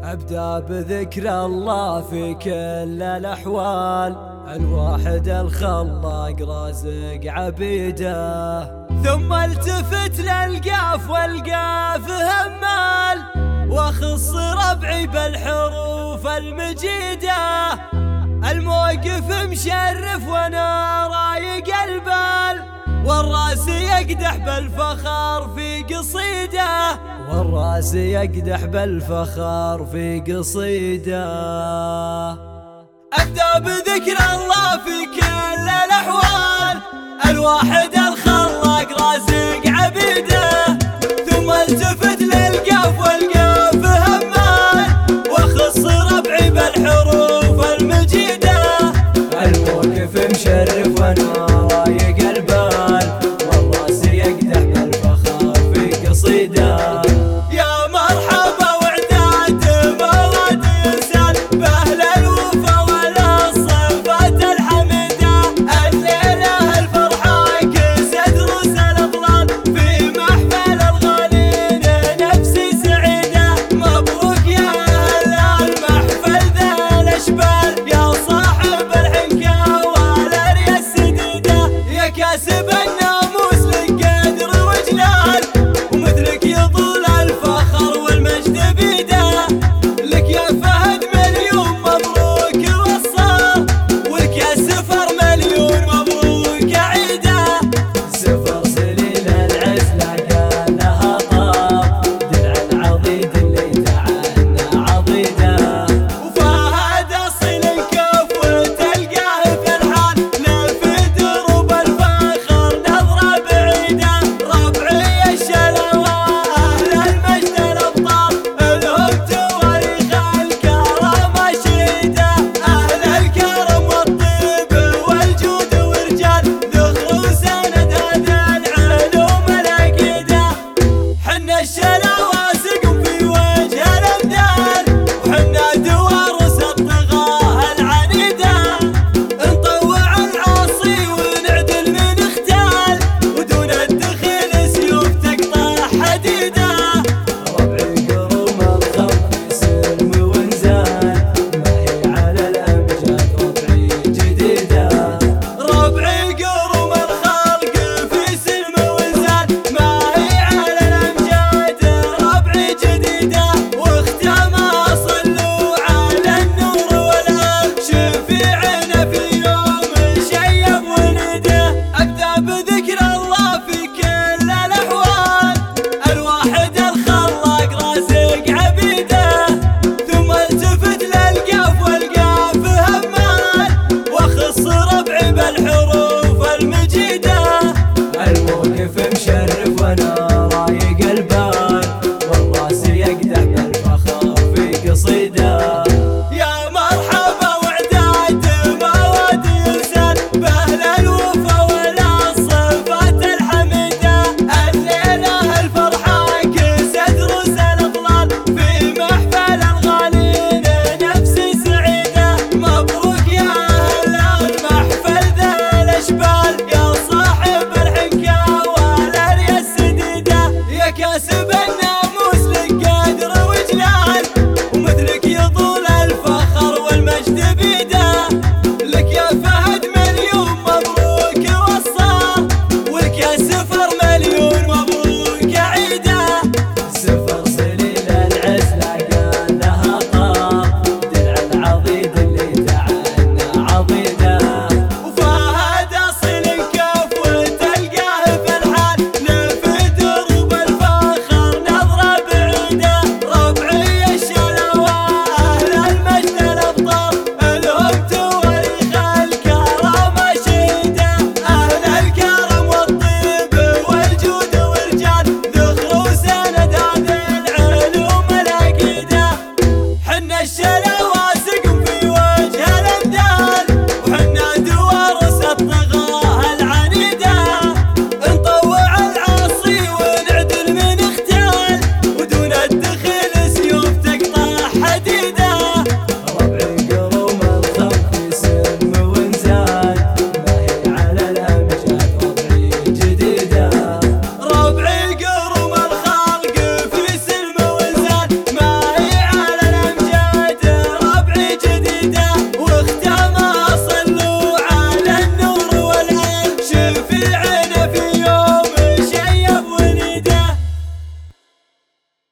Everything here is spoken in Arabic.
أبدأ بذكر الله في كل الأحوال، الواحد الخلاق رازق عبيده، ثم التفت للقاف والقاف همال، واخص ربعي بالحروف المجيده، الموقف مشرف وانا رايق البال، والراس يقدح بالفخر في قصيده، والراس يقدح بالفخر في قصيده. أبدأ بذكر الله في كل الأحوال، الواحد الخلاق رازق عبيده، ثم التفت للقاف والقاف همال، واخص ربعي بالحروف المجيده، الموقف مشرف وانا رايق البال، والراس يقدح بالفخر في قصيده. يا مرحبا وعداد مواد يسال باهل الوفا والصفات الحميده، الليله الفرحه كست رؤوس الاطلال، في محفل الغالين نفسي سعيده، مبروك يا اهل المحفل ذا الاشبال، يا صاحب الحنكه والاريا السديده، يا كاسب الناموس لك قدر وجلال، ومثلك يطول الفخر والمجد بيده، لك يا فهد مليون مبروك وصال، ولك يا سفر مليون مبروك عيده، سفر سليل العز لقى لها طاب، درع العضيد اللي تعنى عضيده، وفهد اصيل الكف وتلقاه في الحال، لف دروب الفخر نظره بعيده، ربعي الشلوى اهل المجد الابطال، لهم تواريخ الكرم شهيده، اهل الكرم والطيب والجود ورجال، ذخر وسند هذا العلوم العقيده، حنا الشلوى